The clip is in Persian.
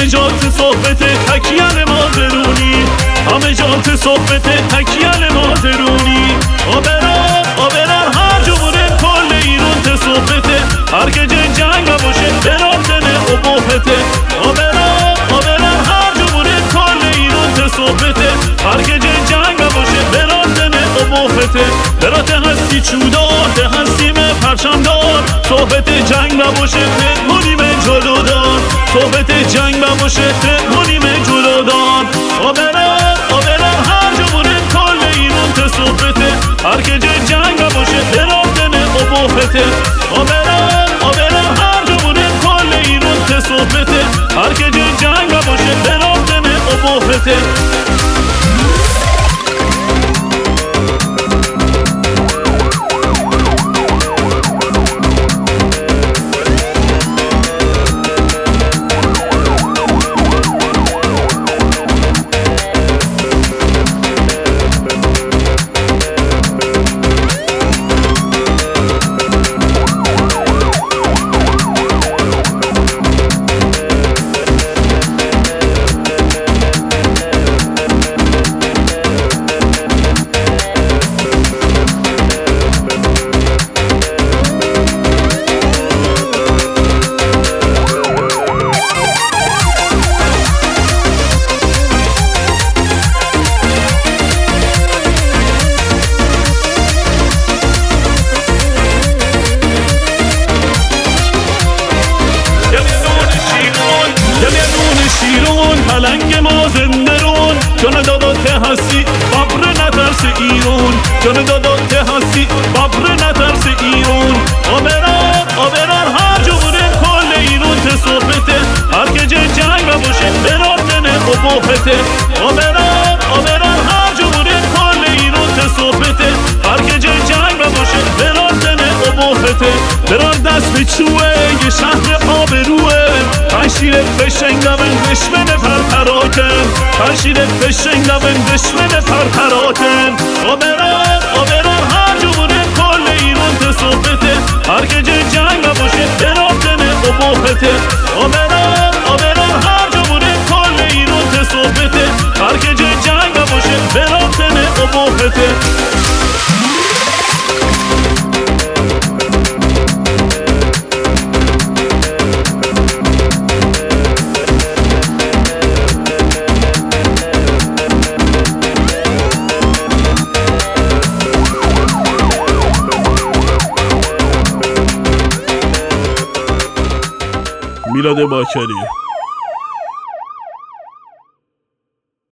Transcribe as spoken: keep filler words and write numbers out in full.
جات صحبت تکیل مادرونی، همه جات صحبت تکیل مادرونی. آبرار آبرار هر جمهوره کل ایران ته صحبته، هر که جنگ جنگ باشه برادن ابوهته. آبرار آبرار هر جمهوره کل ایران ته صحبته، هر که جنگ جنگ باشه برادن ابوهته. برات هستی چودار ده هستیم پرچمدار، صحبت جنگ باشه پنهونیم جلودار، صحبت جنگ باشه پنهونیم جلودار. آبرار آبرار هر جمهوره کل ایران ته صحبته، هر که جنگ جنگ باشه برادن ابوهته. آبرار آبرار هر جمهوره کل ایران ته صحبته، هر که جنگ جنگ باشه برادن ابوهته. شیرون پلنگ ما زندرون، جان دادات هستی ببر نترس ایرون، جان دادات هستی ببر نترس ایرون. آبرار آبرار هر جمهوره کل ایران ته صحبته، هر که جنگ جنگ باشه برادن ابوهته. آبرار آبرار هر جمهوره کل ایران ته صحبته، هر که جنگ جنگ باشه برادن ابوهته. برار دست به چوه یه شهر آبروه، پنشیر فشنگمن دشمن پرپراکن، پنشیر فشنگمن دشمن پرپراکن. آبرار آبرار هر جمهوره کل ایران ته صحبته، هر که جنگ جنگ باشه برادن ابوهته. آبرار آبرار هر جمهوره کل ایران ته صحبته، هر که جنگ جنگ باشه برادن ابوهته. میلاد باکری.